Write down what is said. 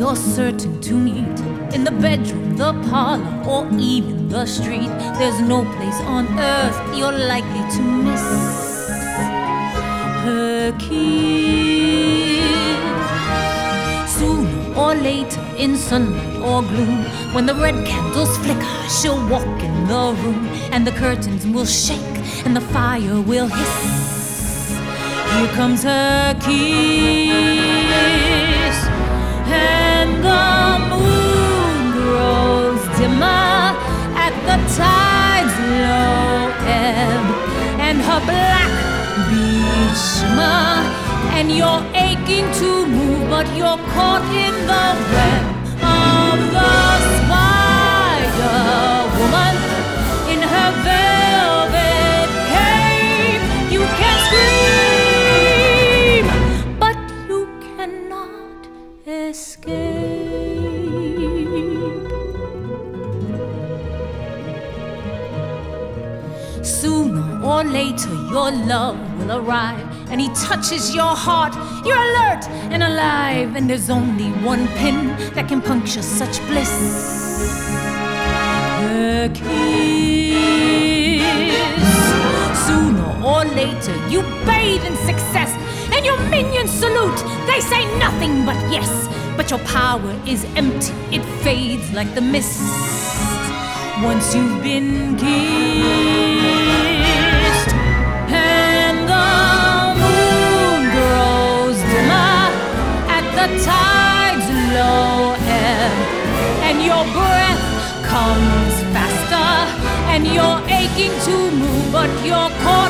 you're certain to meet in the bedroom, the parlor, or even the street. There's no place on earth you're likely to miss her kiss. Sooner or later, in sunlight or gloom, when the red candles flicker, she'll walk in the room, and the curtains will shake and the fire will hiss. Here comes her kiss, and the moon grows dimmer at the tide's low ebb, and her black beads shimmer, and you're aching to move, but you're caught in the web of the Spider-Woman. In her velvet cape, you can scream, but you cannot escape. Sooner or later, your love will arrive, and he touches your heart. You're alert and alive, and there's only one pin that can puncture such bliss: her kiss. Sooner or later, you bathe in success, and your minions salute. They say nothing but yes, but your power is empty. It fades like the mist once you've been kissed. And the moon grows dimmer at the tide's low ebb, and your breath comes faster, and you're aching to move, but you're caught